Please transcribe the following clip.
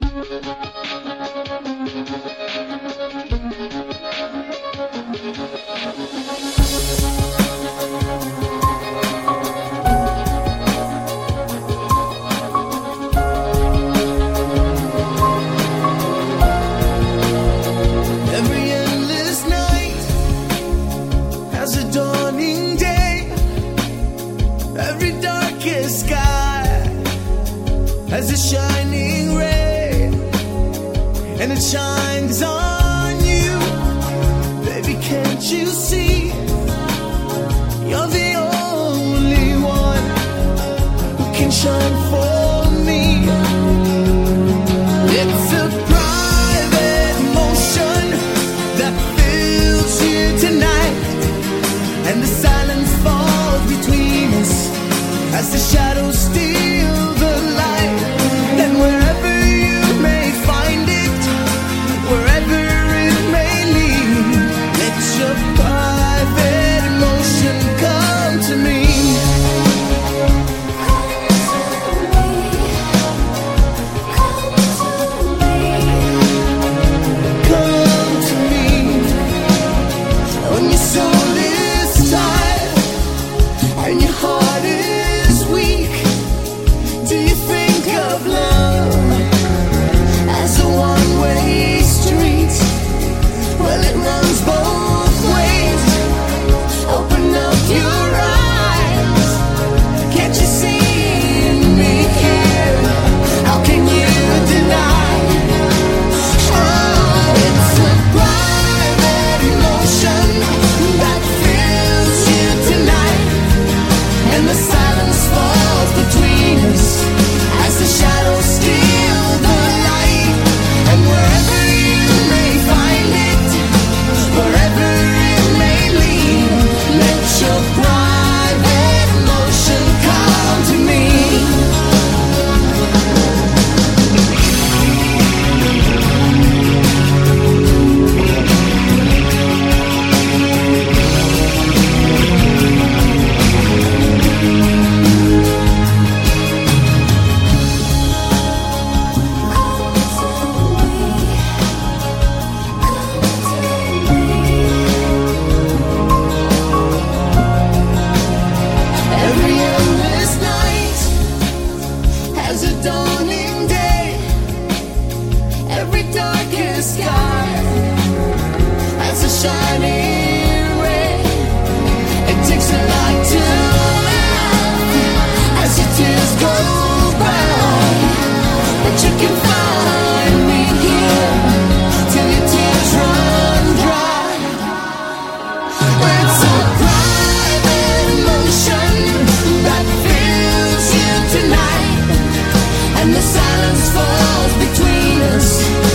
Every endless night has a dawning day. Every darkest sky has a shining ray, and it shines on you. Baby, can't you see? You're the only one who can shine for me. It's a private emotion that fills you tonight, and the silence falls between us as the shadows steal the light. And wherever you may find it, wherever it may lead, let your private emotion come to me. Come to me. When your soul is tired and your heart is weak, do you think of love as a one-way street? Well, it runs both ways. Open up your eyes. Can't you see me here? How can you deny? Oh, it's a private emotion that fills you tonight, and the silence falls between us as the shadows steal the light. And wherever you may find it, wherever it may lead, let your private emotion come to me. Every endless night has a dawning day. Every darkest sky has a shining ray. It takes a lot to laugh as your tears go by, but you can find me here till your tears run dry. It's a private emotion that fills you tonight, and the silence falls between us